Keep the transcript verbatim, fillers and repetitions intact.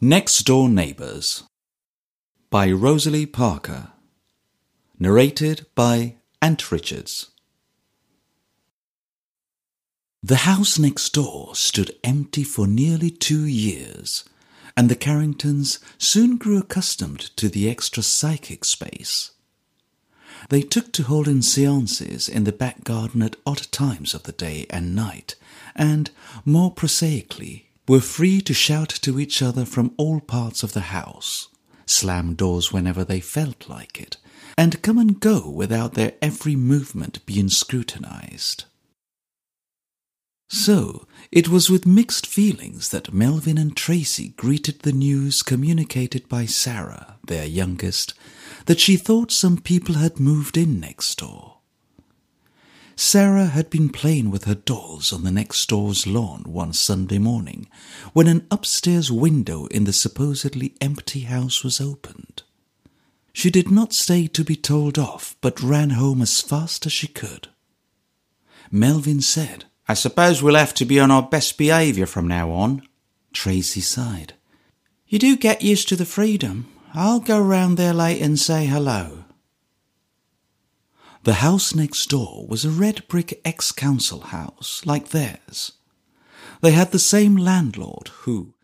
Next Door Neighbours by Rosalie Parker. Narrated by Ant Richards. The house next door stood empty for nearly two years, and the Carringtons soon grew accustomed to the extra psychic space. They took to holding seances in the back garden at odd times of the day and night, and, more prosaically, were free to shout to each other from all parts of the house, slam doors whenever they felt like it, and come and go without their every movement being scrutinized. So, it was with mixed feelings that Melvin and Tracy greeted the news communicated by Sarah, their youngest, that she thought some people had moved in next door. Sarah had been playing with her dolls on the next door's lawn one Sunday morning when an upstairs window in the supposedly empty house was opened. She did not stay to be told off, but ran home as fast as she could. Melvin said, "I suppose we'll have to be on our best behaviour from now on." Tracy sighed. "You do get used to the freedom. I'll go round there later and say hello." The house next door was a red brick ex-council house, like theirs. They had the same landlord who,